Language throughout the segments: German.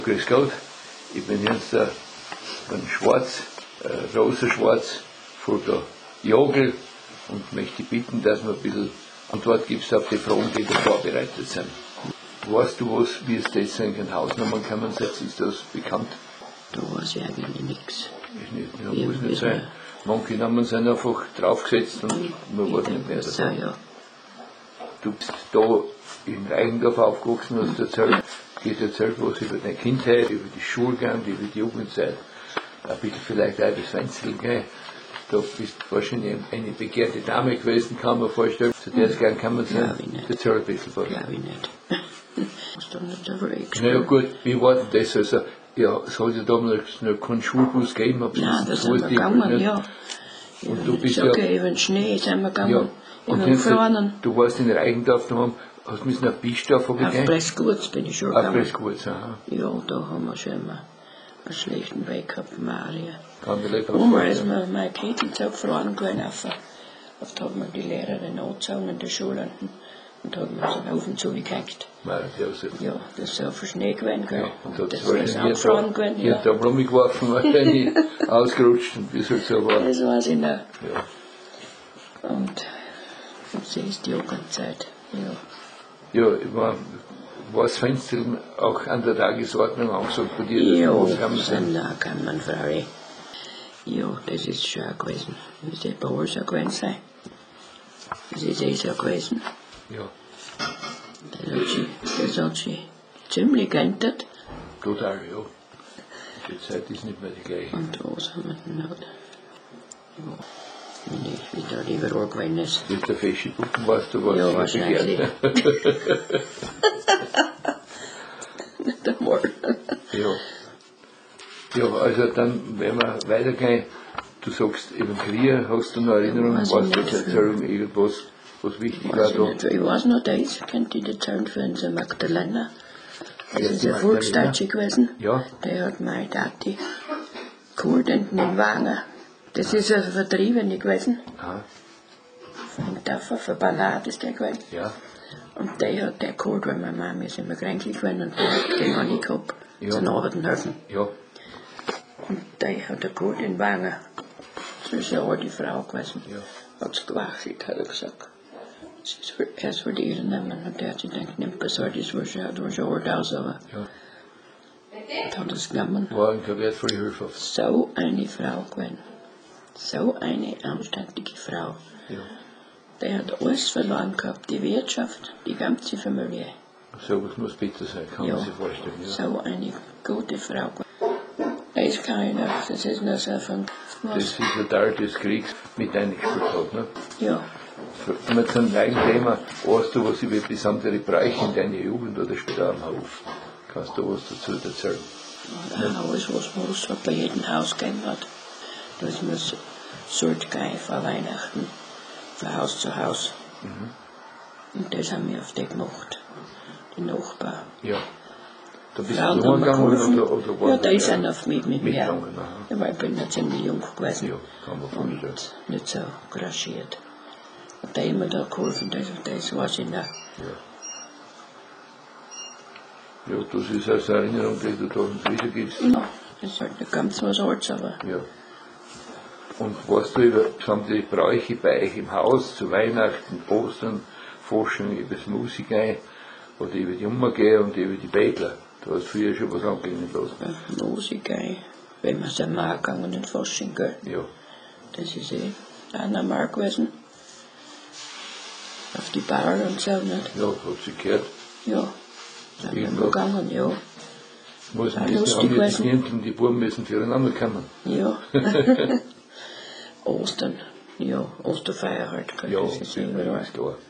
Grüß Gott, ich bin jetzt der Schwarz, Rosa Schwarz von der Jogel und möchte bitten, dass man ein bisschen Antwort gibst auf die Fragen, die da vorbereitet sind. Weißt du was, wie es das in den Hausnummern kommen setzt? Ist das bekannt? Da weiß ich eigentlich nichts. Ist nicht, ja, muss nicht sein. Manche Namen sind einfach draufgesetzt und man weiß nicht mehr davon. Ja. Du bist da in Reichendorf aufgewachsen, hast erzählt was über deine Kindheit, über die Schulgang, über die Jugendzeit. Ein bisschen vielleicht auch das Fenster, gell? Da bist du wahrscheinlich eine begehrte Dame gewesen, kann man vorstellen. Zu der es gern kommen sein. Glaube ich nicht. Erzähl ein bisschen was. Glaube ich nicht. Hast du nicht darüber Na ja, gut, wie war denn das? Also, ja, es hat ja damals noch keinen Schulbus gegeben. Nein, da sind wir gegangen, ja. Und du bist ja. Über den Schnee sind wir gegangen. Ja. Und jetzt, du warst in Reichendorf daheim, hast müssen auf Bischdorf gehen. Auf Pressgurz bin ich schon auf gegangen. Pressgurz, aha. Ja, da haben wir schon immer einen schlechten Weg gehabt, Maria. Kann mir lecker Einmal ist mir mein Ketelzug verloren gewesen, oft hat mir die Lehrerin angezogen in der Schule und hat mir so einen Ofen zugehängt. Ja, das ist auf den Schnee gewesen, gell? Ja, und das ist abgefroren gewesen, ja. Ich hab da rumgeworfen, wahrscheinlich ausgerutscht und wie es halt so war. Das weiß ich noch. Ja. Und so ist die Jugendzeit, ja. Ja, war das Fenster auch an der Tagesordnung angesagt bei dir? Ja, das sind auch gekommen, Frau. Ja, das ist schon auch gewesen. Das ist bei uns auch gewesen sein. Das ist eh so gewesen. Ja. Das hat sich ziemlich geändert. Total, ja. Die Zeit ist nicht mehr die gleiche. Und was haben wir denn noch? Ja, wie da überall gewesen ist. Das ist der fesche Bucken, weißt du, was ja, wahrscheinlich. Nicht einmal. Ja. Ja, also dann, wenn wir weitergehen, du sagst, eben Krieg, hast du noch Erinnerungen, was du erzählen, irgendwas, was wichtig war da? Ich weiß noch, das könnte ich erzählen für unsere Magdalena. Das ist eine Volksdeutsche gewesen. Ja. Der hat meine Tati geholt in den Wagen. Das ist eine Vertriebene gewesen. Aha. Von Daffer, von Ballard ist der gewesen. Ja. Und der hat der geholt, weil meine Mama ist immer kränklich gewesen und der hat den nicht gehabt, zum Arbeiten helfen. Ja. Und der hat er geholt in den Wagen. Das ist eine alte Frau gewesen. Ja. Hat es gewachselt, hat er gesagt. Er soll die ihre nehmen. Und der hat sich gedacht, nimmt besser, das war schon alt aus, aber. Ja. Und hat es genommen. War eine wertvolle Hilfe. So eine Frau gewesen. So eine anständige Frau. Ja. Der hat alles verloren gehabt, die Wirtschaft, die ganze Familie. So was muss bitter sein, kann man sich vorstellen. Ja. So eine gute Frau. Das kann ich noch, das ist noch so von. Das ist der Teil des Kriegs mit eingespielt hat, ne? Ja. Mit so einem gleichen Thema, weißt du, was über besondere Bräuche in deiner Jugend oder später am Hof? Kannst du was dazu erzählen? Ja, alles, was bei jedem Haus gegeben hat. Das muss sollte gehen vor Weihnachten, von Haus zu Haus. Mhm. Und das haben wir auf die gemacht, die Nachbarn. Ja. Da bist du rumgegangen oder war ja, die sind auf mich mit mir. Ja, weil ich bin noch ziemlich jung gewesen. Ja, kann man vorstellen. Und nicht so grassiert. Und da immer da geholfen, das weiß ich noch. Ja. Ja, das ist also eine Erinnerung, die du da uns wiedergibst. Ja, das ist halt nicht ganz was Altes, aber. Ja. Und weißt du über besondere Bräuche bei euch im Haus, zu Weihnachten, Ostern, Forschung über das Musik ein, oder über die Umgehen und über die Bettler? Du hast früher schon was angehen lassen. Musik ein, wenn wir sind mal gegangen in Forschung, gell? Ja. Das ist auch normal gewesen. Auf die Bar und so, nicht? Ja, hat sie gehört. Ja, sind wir gegangen, ja. Muss man wissen, haben wir die Kinder und die Buben müssen füreinander kommen. Ja. Ostern, ja, Osterfeier halt, gell? Ja, das ist überall. Ist klar.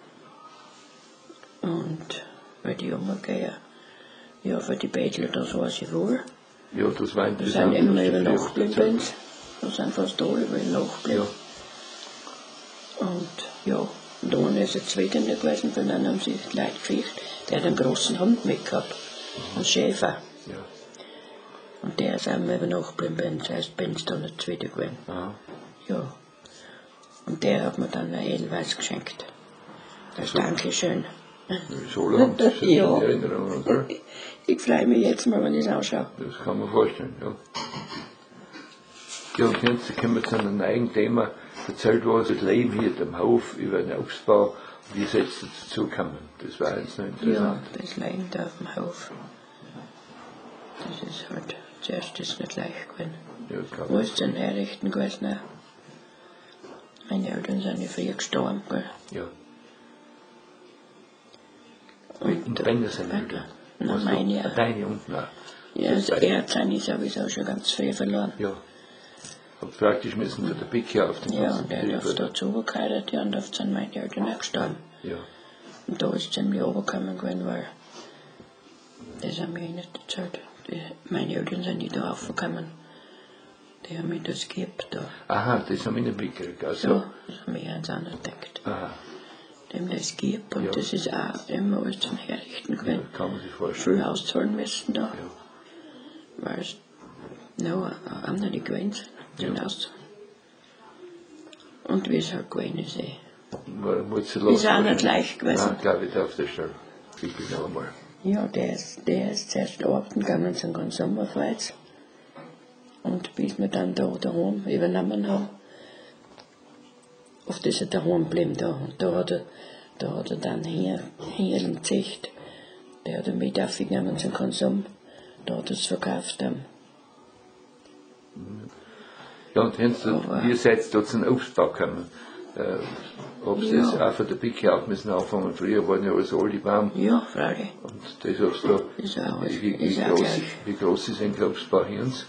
Und bei die Umgehen, ja, für die Bettler, das weiß ich wohl. Ja, das war interessant. Wir sind immer über Nacht geblieben. Wir sind fast alle über Nacht geblieben. Ja. Und ja, und ohne ist ein Zweiter nicht gewesen, von dann haben sie die Leute gefischt. Der hat einen großen Hund mitgehabt, einen Schäfer. Ja. Und der ist einmal über Nacht geblieben, das heißt, bin ich dann ein Zweiter gewesen. Aha. Ja. Und der hat mir dann ein Edelweiß geschenkt. Das Dankeschön. So lang, das ist ja. in Erinnerung, oder? Ich freue mich jetzt mal, wenn ich es anschaue. Das kann man vorstellen, ja. Ja, und jetzt kommen wir zu einem neuen Thema. Erzählt was das Leben hier am Hof über den Obstbau und wie es jetzt dazu gekommen. Das war jetzt noch Ja, interessant. das Leben da auf dem Hof. Das ist halt, zuerst ist nicht leicht gewesen. Ja, kann Wo man. ist denn herrichten gewesen? Meine Eltern sind ja früh gestorben, gell? Ja. Und Deine sind Eltern. Na, Was meine du? ja. Deine und na. Ja, also er hat seine sowieso schon ganz früh verloren. Ja. Habt praktisch müssen von der Picke auf den Ja, ganzen und der hat oft Betrieb. dazu geheiratet, ja, und oft sind meine Eltern auch gestorben. Ja. Und da ist es ziemlich runtergekommen gewesen, weil das haben wir nicht erzählt. Meine Eltern sind nicht da aufgekommen. Die haben mir das gegeben da. Aha, das haben wir nicht mitgekriegt. Also, Ja, das haben wir jetzt auch nicht gedacht. aha, Die haben das gegeben und Ja. das ist auch immer alles zum Herrichten ja, gewesen. kann man sich vorstellen. Viel auszahlen müssen da, Ja. weil es noch andere gewesen sind, den auszahlen. Und wie es halt gewesen ist, Man muss sich ist auch lassen. nicht leicht gewesen. Nein, glaube ich, auf der Stelle. Ich bin noch einmal. Ja, der ist zuerst arbeiten gegangen zum Sommerfreiz. Und bis wir dann da daheim übernommen haben, oft ist er daheim geblieben da. Und da hat er dann hier gezüchtet. Der hat er mit aufgenommen zum Konsum. Da hat er es verkauft. Ja, und wenn Aber- ihr seid da zum Obstbau gekommen, habt ihr Ja. das auch von der Picke auf müssen anfangen. Früher waren ja alles alte Baum. Ja, freilich. Und das hast du Ist auch alles- wie, ist auch gleich. wie groß ist ein Obstbau hier uns?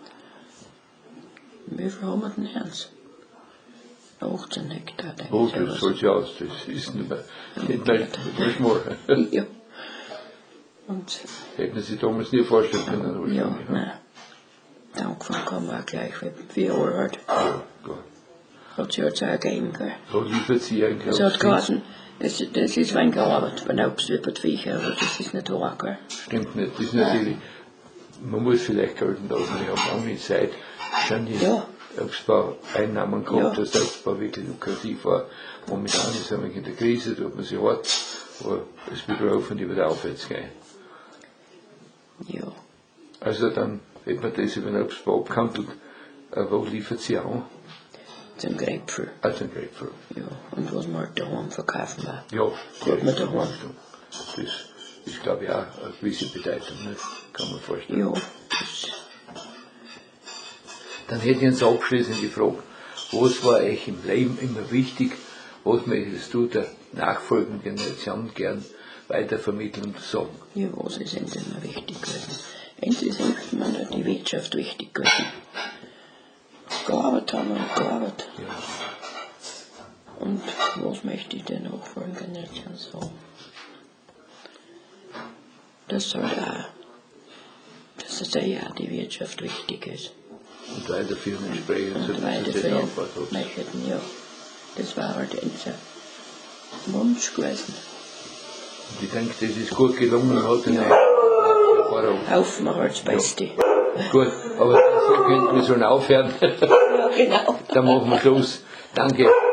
Wie viel haben wir denn jetzt? 18 Hektar, denke Oh, ich. das sowas. schaut ja aus, das ist nicht mehr, nicht mehr mal. Ja. Und Hätten Sie damals nie vorstellen können. ja, wahrscheinlich, nein. Der angefangen haben wir auch gleich wie 4 Jahre alt. Ja, gut. Hat sich jetzt auch gegeben, gell. Da liefert sie ein Es hat geheißen, das ist wenn gearbeitet, wenn Obst über die Viecher, aber das ist nicht wahr, gell. Stimmt nicht. Das ist natürlich, man muss vielleicht gelten lassen, ich habe lange Zeit schon die Ja. Obstbau-Einnahmen gehabt, Ja. dass der Obstbau wirklich lukrativ war. Momentan ist er in der Krise, tut man sich hart, aber es wird hoffentlich wieder aufwärts gehen. Ja. Also dann hätte man das über den Obstbau abgehandelt. Wo liefert sie an? Zum Grapefruit. Also ein Grapefruit. Ja. Und was wir halt daheim verkaufen war. Ja, Gut mit der Hand. Das ist, glaube ich, auch eine gewisse Bedeutung, ne? Kann man vorstellen. Ja. Das, Dann hätte ich uns abschließend die Frage, was war euch im Leben immer wichtig, was möchtest du der nachfolgenden Generation gern weitervermitteln und sagen? ja, was ist uns immer wichtig gewesen? Uns ist immer noch die Wirtschaft wichtig gewesen. Gearbeitet haben wir und gearbeitet. Ja. Und was möchte ich der nachfolgenden Generation sagen? Dass es ja die Wirtschaft wichtig ist. Und weiterführen entsprechend, so Und dass es das weiterführen aufbaut hat. möchten, ja. Das war halt unser Wunsch gewesen. Und ich denke, das ist gut gelungen, hat eine Erfahrung. Hoffen wir halt das Beste. Gut, aber so könnten wir schon aufhören. Ja, genau. Dann machen wir Schluss. Danke.